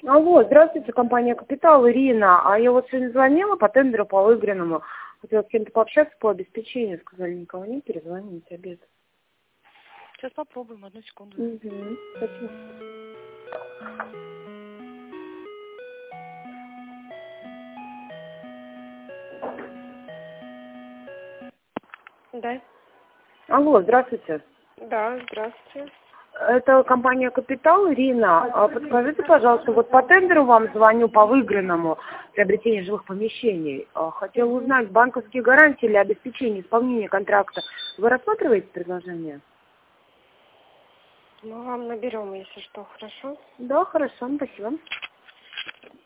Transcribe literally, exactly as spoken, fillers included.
Алло, здравствуйте, компания «Капитал», Ирина. А я вот сегодня звонила по тендеру по выигранному. Хотела с кем-то пообщаться по обеспечению. Сказали, никого нет, перезвоните, обед. Сейчас попробуем, одну секунду. Угу, спасибо. Да. Алло, здравствуйте. Да, здравствуйте. Это компания «Капитал», Ирина. А подскажите, пожалуйста, вот по тендеру вам звоню по выигранному приобретению жилых помещений. А, Хотела узнать, банковские гарантии или обеспечение исполнения контракта. Вы рассматриваете предложение? Мы вам наберем, если что, хорошо? Да, хорошо, спасибо.